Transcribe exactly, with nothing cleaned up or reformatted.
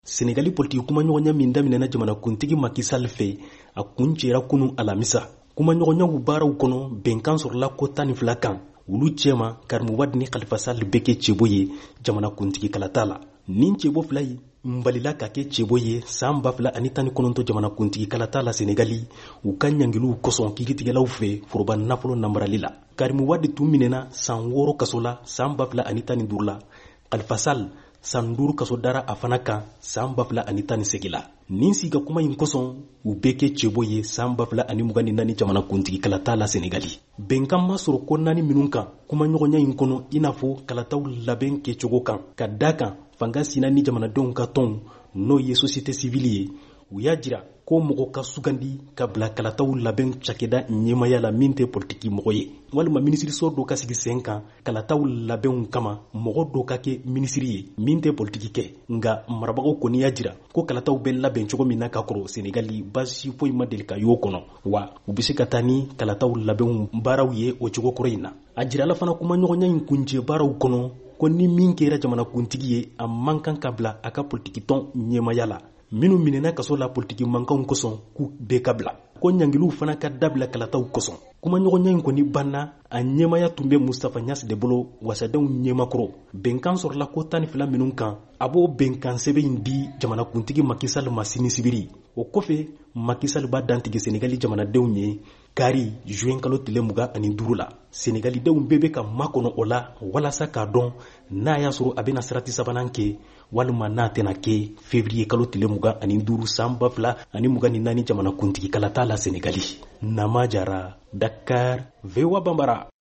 Senegali politiki kumaɲɔgɔnya min daminɛna jamanakuntigi Macky Sall fɛ a kun cɛra kunu alamisa. Kumaɲɔgɔnyaw baaraw kɔnɔ bɛnkan sɔrɔla ko tan ni fila kan. Olu cɛma Karimu Wade ni Khalifa Sall bɛ kɛ cɛbo ye jamanakuntigi kalata la. Nin cɛbo fila yi nbalila ka kɛ cɛbo ye san ba fila ani tan ni kɔnɔntɔn jamanakuntigi kalata la Senegali u ka ɲangiliw kosɔn kiiritigɛlaw fɛ foroba nafolo namarali la. Karimu Wade tun minɛna san wɔɔrɔ kaso la san ba fila ani tan ni duuru la. Khalifa Sall san duuru kaso dara a fana kan san ba fila ani tan ni segin la. Nin siga kuma in kosɔn u bɛ kɛ cɛbo ye san ba fila ani mugan ni naani jamanakuntigi kalata la Senegali. Bɛnkan ma sɔrɔ ko naani minnu kan kumaɲɔgɔnya in kɔnɔ i n'a fɔ kalataw labɛn kɛcogo kan. Ka da kan fanga sina ni jamanadenw ka tɔnw n'o ye société civile ye u y'a jira ko mɔgɔ ka sugandi ka bila kalataw labɛn cakɛda ɲɛmaya la min tɛ politiki mɔgɔ ye. Walima minisiriso dɔ ka sigi sen kan kalataw labɛnw kama mɔgɔ dɔ ka kɛ minisiri ye min tɛ politiki kɛ. Nga marabagaw kɔni y'a jira ko kalataw bɛ labɛn cogo min na ka kɔrɔ Senegali basi foyi ma deli ka y'o kɔnɔ wa u bɛ se ka taa ni kalataw labɛnw baaraw ye o cogo kɔrɔ in na. A jirala fana kumaɲɔgɔnya in kuncɛ baaraw kɔnɔ ko ni min kɛra jamanakuntigi ye a man kan ka bila a ka politiki tɔn ɲɛmaya la. Minnu minɛna kaso la politiki mankanw kosɔn k'u bɛɛ ka bila. Ko ɲangiliw fana ka dabila kalataw kosɔn. Kumaɲɔgɔnya in kɔni banna a ɲɛmaya tun bɛ Mustafa Ɲas de bolo wasadenw ɲɛmakɔrɔ. Bɛnkan sɔrɔla ko tan ni fila minnu kan a b'o bɛnkan sɛbɛn in di jamanakuntigi Macky Sall ma sini sibiri. O kɔfɛ Macky Sall b'a dantigi Senegali jamanadenw ye kari juin kalo tile mugan ani duuru la. Senegalidenw bɛɛ bɛ ka makɔnɔ o la walasa k'a dɔn n'a y'a sɔrɔ a bɛna sarati sabanan kɛ walima n'a tɛna kɛ février kalo tile mugan ani duuru san ba fila ani mugan ni naani jamanakuntigi kalata la Senegali. Nama Jara, Dakar, V O A Bambara.